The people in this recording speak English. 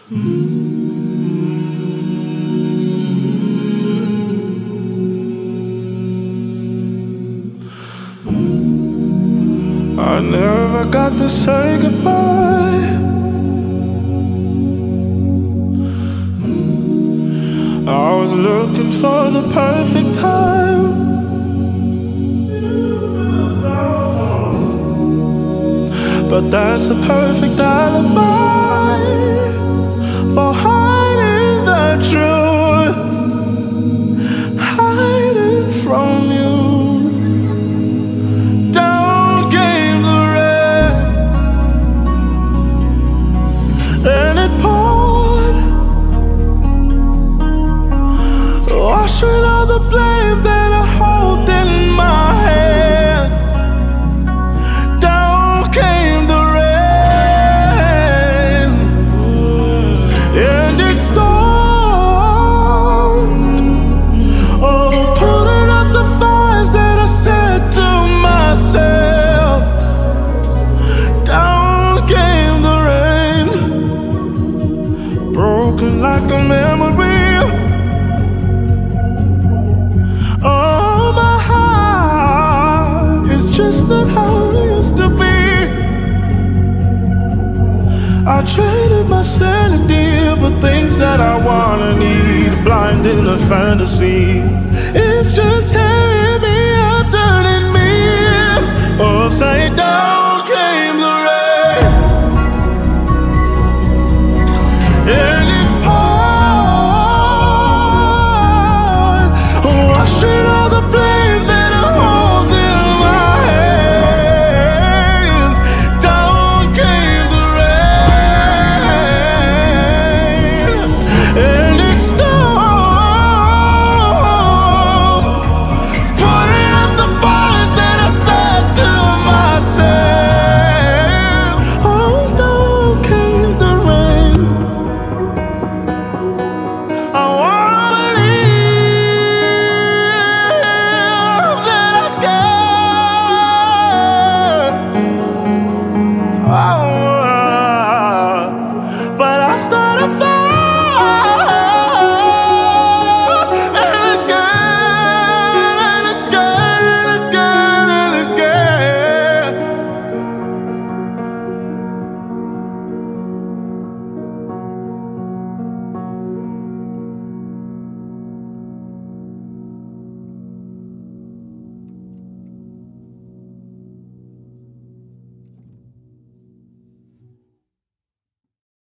I never got to say goodbye. I was looking for the perfect time, but that's a perfect alibi for hiding the truth, hiding from you. Down came the rain, and it poured, washing all the blame that I hold in my hands. Down came the rain, and it stormed. Oh, putting out the fires that I said to myself. Down came the rain, broken like a memory. Oh, my heart is just not how it used to be. I traded my sanity for things that I wanna need, blind in a fantasy. It's just tearing me up, turning me upside down.